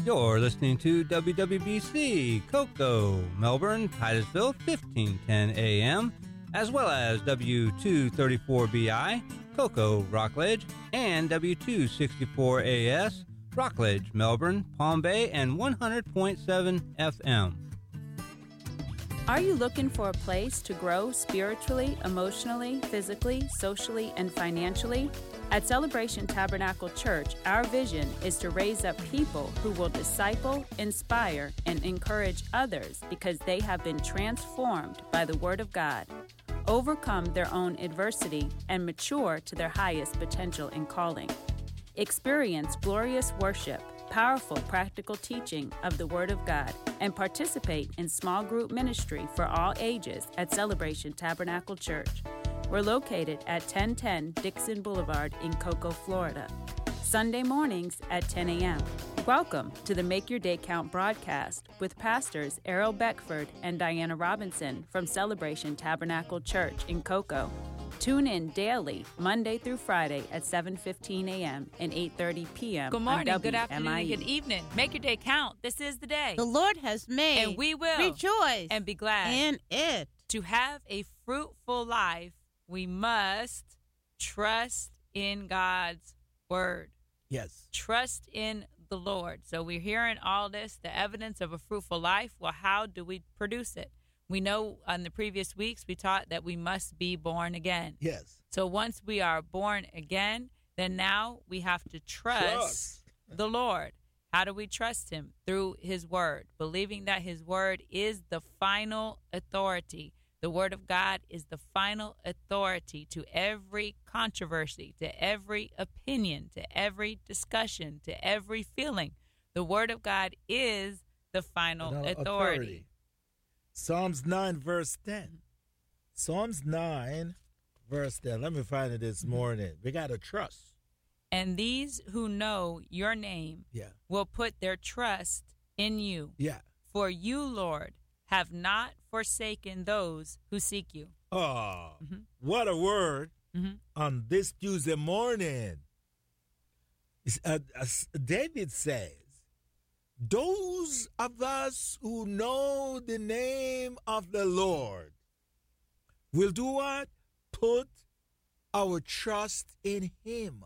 You're listening to WWBC, Cocoa, Melbourne, Titusville, 1510 AM, as well as W234BI, Cocoa, Rockledge, and W264AS, Rockledge, Melbourne, Palm Bay, and 100.7 FM. Are you looking for a place to grow spiritually, emotionally, physically, socially, and financially? At Celebration Tabernacle Church, our vision is to raise up people who will disciple, inspire, and encourage others because they have been transformed by the Word of God, overcome their own adversity, and mature to their highest potential and calling. Experience glorious worship, powerful practical teaching of the Word of God, and participate in small group ministry for all ages at Celebration Tabernacle Church. We're located at 1010 Dixon Boulevard in Cocoa, Florida. Sunday mornings at 10 a.m. Welcome to the Make Your Day Count broadcast with Pastors Errol Beckford and Diana Robinson from Celebration Tabernacle Church in Cocoa. Tune in daily, Monday through Friday at 7:15 a.m. and 8:30 p.m. Good morning, good WMIE. afternoon, good evening. Make your day count. This is the day. The Lord has made. And we will rejoice and be glad in it. To have a fruitful life, we must trust in God's word. Yes. Trust in the Lord. So we're hearing all this, the evidence of a fruitful life. Well, how do we produce it? We know on the previous weeks we taught that we must be born again. Yes. So once we are born again, then now we have to trust the Lord. How do we trust him? Through his word, believing that his word is the final authority. The word of God is the final authority to every controversy, to every opinion, to every discussion, to every feeling. The word of God is the final authority. Psalms 9, verse 10. Psalms 9, verse 10. Let me find it this morning. We got to trust. And these who know your name will put their trust in you. Yeah. For you, Lord, have not forsaken those who seek you. Oh, what a word on this Tuesday morning. David says, those of us who know the name of the Lord will do what? Put our trust in him.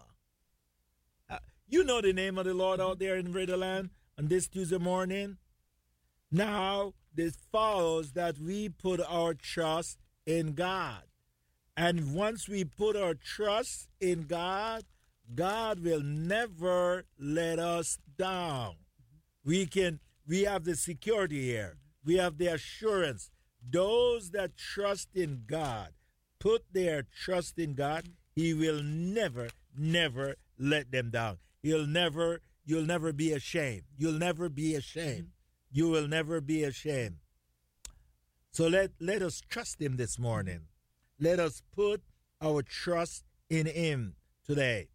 You know the name of the Lord out there in Riverland on this Tuesday morning? Now, this follows that we put our trust in God. And once we put our trust in God, God will never let us down. We have the security here. We have the assurance. Those that trust in God, put their trust in God, he will never, never let them down. You'll never be ashamed. You'll never be ashamed. You will never be ashamed. So let us trust him this morning. Let us put our trust in him today.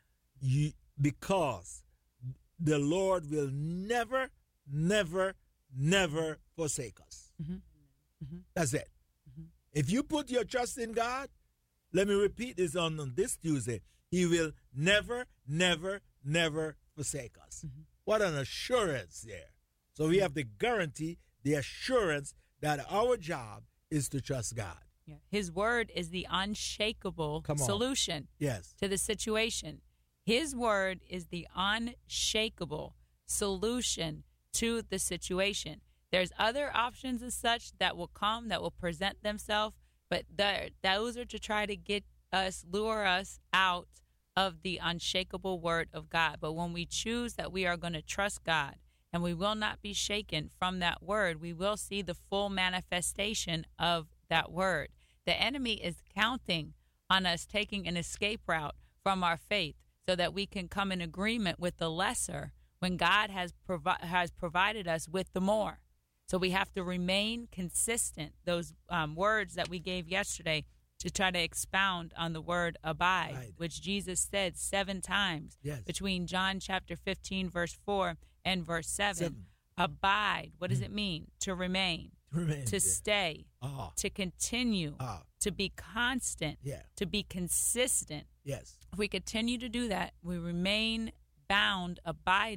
Because the Lord will never, never, never forsake us. That's it. If you put your trust in God, let me repeat this on this Tuesday, he will never, never, never forsake us. What an assurance there. So we have the guarantee, the assurance that our job is to trust God. Yeah. His word is the unshakable solution to the situation. His word is the unshakable solution to the situation. There's other options as such that will come, that will present themselves, but those are to try to lure us out of the unshakable word of God. But when we choose that we are going to trust God, and we will not be shaken from that word, we will see the full manifestation of that word. The enemy is counting on us taking an escape route from our faith so that we can come in agreement with the lesser when God has provided us with the more. So we have to remain consistent. Those words that we gave yesterday to try to expound on the word abide, which Jesus said 7 times between John chapter 15, verse 4 and verse 7. Abide, what does it mean? To remain, to stay, to continue, to be constant, to be consistent. Yes. If we continue to do that, we remain bound, abiding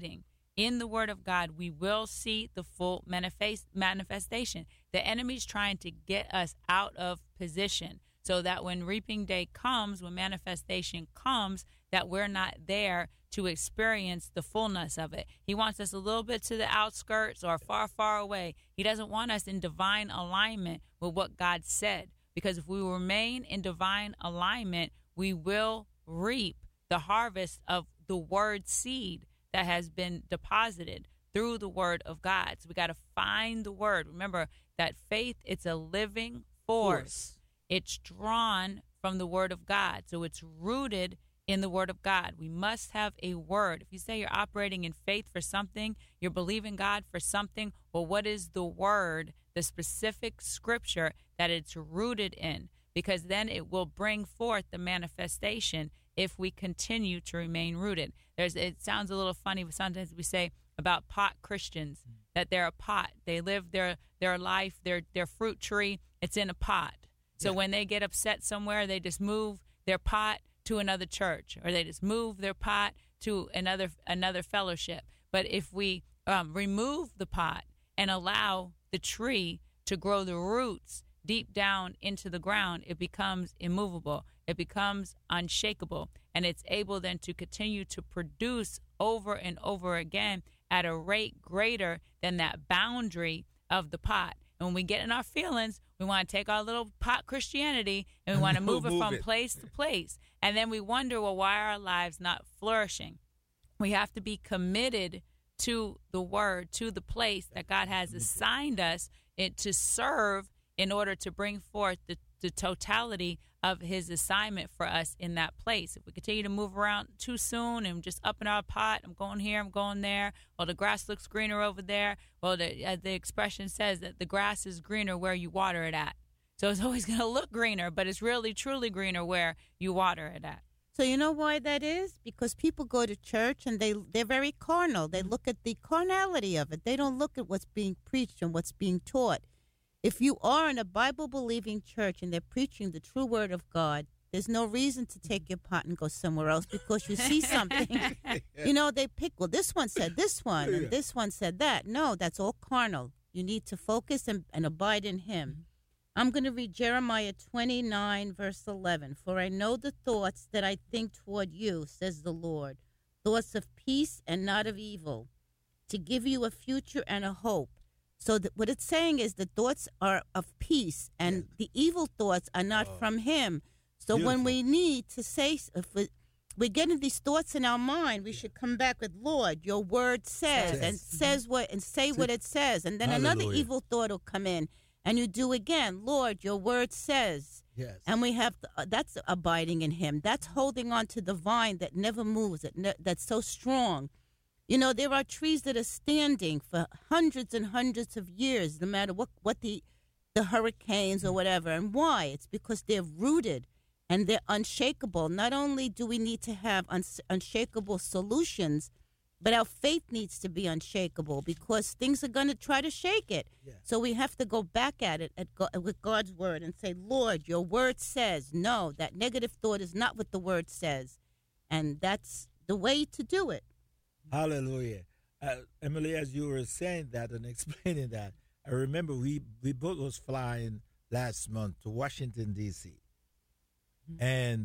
in the Word of God, we will see the full manifestation. The enemy's trying to get us out of position so that when reaping day comes, when manifestation comes, that we're not there to experience the fullness of it. He wants us a little bit to the outskirts or far, far away. He doesn't want us in divine alignment with what God said, because if we remain in divine alignment, we will reap the harvest of the word seed that has been deposited through the word of God. So we got to find the word. Remember that faith, it's a living force. It's drawn from the word of God. So it's rooted in the word of God. We must have a word. If you say you're operating in faith for something, you're believing God for something, well, what is the word, the specific scripture that it's rooted in? Because then it will bring forth the manifestation if we continue to remain rooted. It sounds a little funny, but sometimes we say about pot Christians, that they're a pot. They live their life, their fruit tree, it's in a pot. So when they get upset somewhere, they just move their pot to another church, or they just move their pot to another fellowship. But if we remove the pot and allow the tree to grow the roots deep down into the ground, it becomes immovable. It becomes unshakable, and it's able then to continue to produce over and over again at a rate greater than that boundary of the pot. And when we get in our feelings, we want to take our little pot Christianity and we want to move it from place to place. And then we wonder, well, why are our lives not flourishing? We have to be committed to the word, to the place that God has assigned us to serve in order to bring forth the totality of his assignment for us in that place. If we continue to move around too soon and just up in our pot, I'm going here, I'm going there, well, the grass looks greener over there. Well, the expression says that the grass is greener where you water it at. So it's always going to look greener, but it's really, truly greener where you water it at. So you know why that is? Because people go to church and they're very carnal. They look at the carnality of it. They don't look at what's being preached and what's being taught. If you are in a Bible-believing church and they're preaching the true word of God, there's no reason to take your pot and go somewhere else because you see something. You know, they pick, well, this one said this one and this one said that. No, that's all carnal. You need to focus and abide in him. I'm going to read Jeremiah 29, verse 11. For I know the thoughts that I think toward you, says the Lord, thoughts of peace and not of evil, to give you a future and a hope. So what it's saying is the thoughts are of peace, and the evil thoughts are not from him. So beautiful. When we need to say, if we're getting these thoughts in our mind, we should come back with, Lord, your word says, and says what, and say what it says. And then another evil thought will come in, and you do again, Lord, your word says. Yes. And we have, that's abiding in him. That's holding on to the vine that never moves, that's so strong. You know, there are trees that are standing for hundreds and hundreds of years, no matter what the hurricanes or whatever. And why? It's because they're rooted and they're unshakable. Not only do we need to have unshakable solutions, but our faith needs to be unshakable because things are going to try to shake it. Yeah. So we have to go back at it with God's word and say, Lord, your word says. No, that negative thought is not what the word says. And that's the way to do it. Hallelujah. Emily, as you were saying that and explaining that, I remember we both was flying last month to Washington, D.C. Mm-hmm. And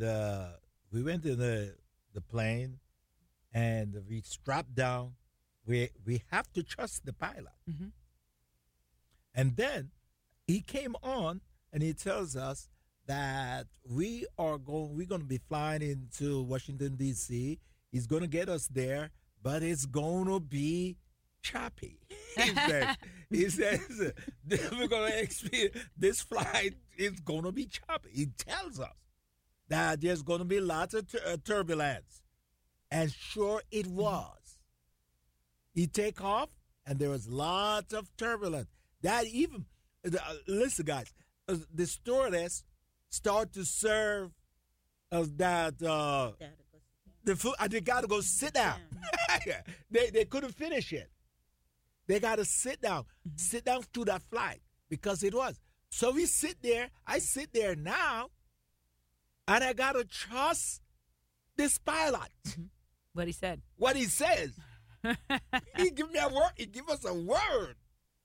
we went in the plane and we strapped down. We have to trust the pilot. Mm-hmm. And then he came on and he tells us that we're going to be flying into Washington, D.C. He's going to get us there, but it's going to be choppy. He says we're going to experience this flight is going to be choppy. He tells us that there's going to be lots of turbulence. And sure it was. He take off, and there was lots of turbulence. That even, listen, guys, the stewardess start to serve the food. They got to go sit down. They couldn't finish it. They got to sit down through that flight because it was. So we sit there. I sit there now, and I got to trust this pilot. What he said. What he says. He give me a word. He give us a word.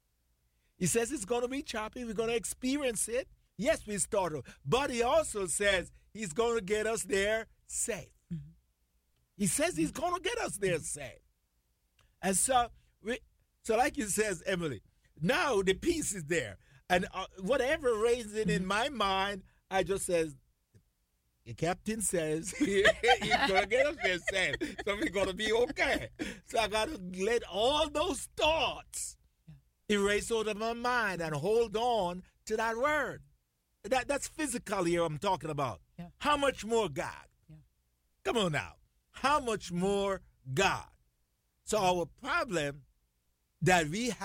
He says it's going to be choppy. We're going to experience it. Yes, we started. But he also says he's going to get us there safe. Mm-hmm. He says he's going to get us there safe. And so like you says, Emily, now the peace is there. And whatever raising in my mind, I just says, the captain says he's going to get us there safe. So we're going to be okay. So I got to let all those thoughts erase out of my mind and hold on to that word. That's physically I'm talking about. Yeah. How much more God? Yeah. Come on now. How much more God? So our problem that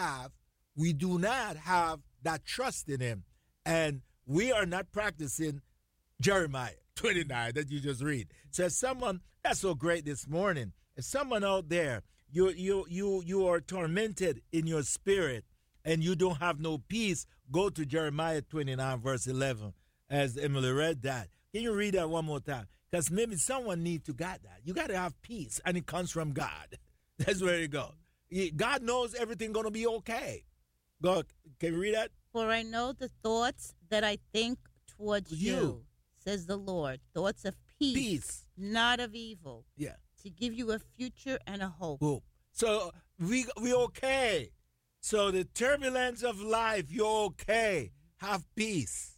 we do not have that trust in him. And we are not practicing Jeremiah 29 that you just read. So someone, that's so great this morning. If someone out there, you are tormented in your spirit and you don't have no peace, go to Jeremiah 29 verse 11 as Emily read that. Can you read that one more time? Because maybe someone needs to get that. You got to have peace, and it comes from God. That's where it goes. God knows everything going to be okay. Go, can you read that? For I know the thoughts that I think towards you, says the Lord. Thoughts of peace, not of evil. Yeah. To give you a future and a hope. So we okay. So the turbulence of life, you're okay. Have peace.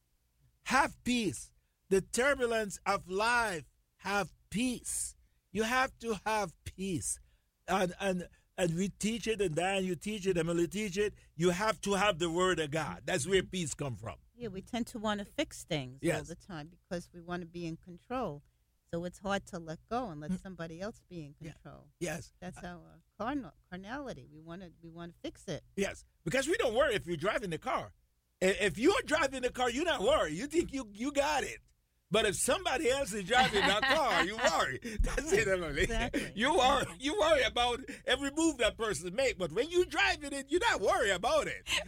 Have peace. The turbulence of life, have peace. You have to have peace. And we teach it, and Dan, you teach it, Emily teach it. You have to have the word of God. That's where peace comes from. Yeah, we tend to want to fix things all the time because we want to be in control. So it's hard to let go and let somebody else be in control. Yeah. Yes. That's our carnality. We want to fix it. Yes, because we don't worry if you're driving the car. If you're driving the car, you're not worried. You think you got it. But if somebody else is driving that car, you worry. That's it, Emily. Exactly. You worry about every move that person makes. But when you're driving it, you're not worried about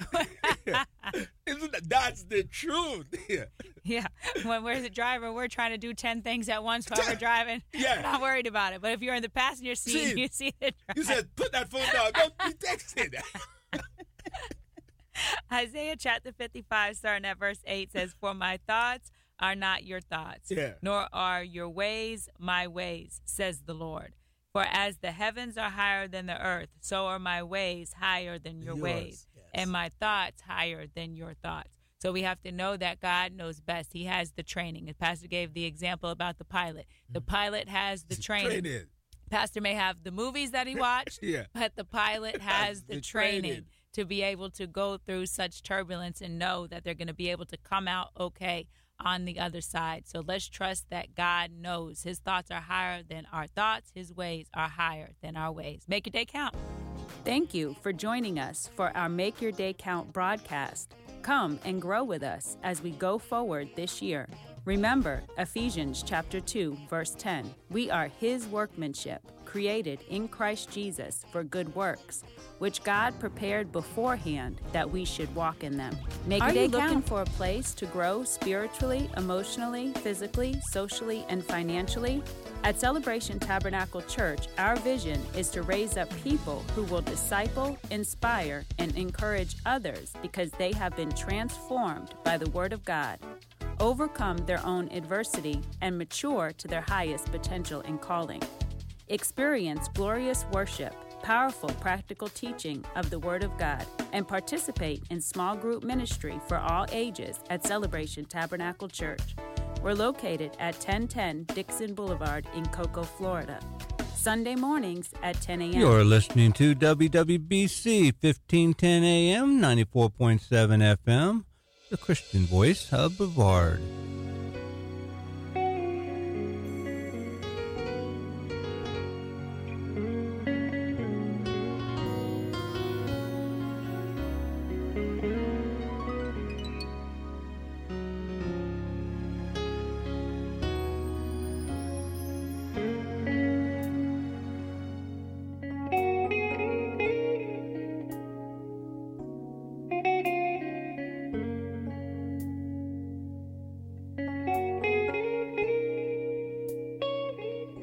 it. That's the truth. Yeah. When we're the driver, we're trying to do 10 things at once while we're driving. Yeah. We're not worried about it. But if you're in the passenger seat, you see the driver. You said, put that phone down. Don't be texting. Isaiah chapter 55, starting at verse 8, says, For my thoughts are not your thoughts, nor are your ways my ways, says the Lord. For as the heavens are higher than the earth, so are my ways higher than your ways, and my thoughts higher than your thoughts. So we have to know that God knows best. He has the training. As Pastor gave the example about the pilot. The pilot has the training. Pastor may have the movies that he watched, but the pilot has the training to be able to go through such turbulence and know that they're going to be able to come out okay on the other side. So let's trust that God knows his thoughts are higher than our thoughts. His ways are higher than our ways. Make your day count. Thank you for joining us for our Make Your Day Count broadcast. Come and grow with us as we go forward this year. Remember Ephesians chapter 2, verse 10. We are his workmanship, created in Christ Jesus for good works, which God prepared beforehand that we should walk in them. Are you looking for a place to grow spiritually, emotionally, physically, socially, and financially? At Celebration Tabernacle Church, our vision is to raise up people who will disciple, inspire, and encourage others because they have been transformed by the Word of God, overcome their own adversity, and mature to their highest potential and calling. Experience glorious worship, powerful practical teaching of the Word of God, and participate in small group ministry for all ages at Celebration Tabernacle Church. We're located at 1010 Dixon Boulevard in Cocoa, Florida. Sunday mornings at 10 a.m. You're listening to WWBC 1510 AM, 94.7 FM, the Christian voice of Brevard.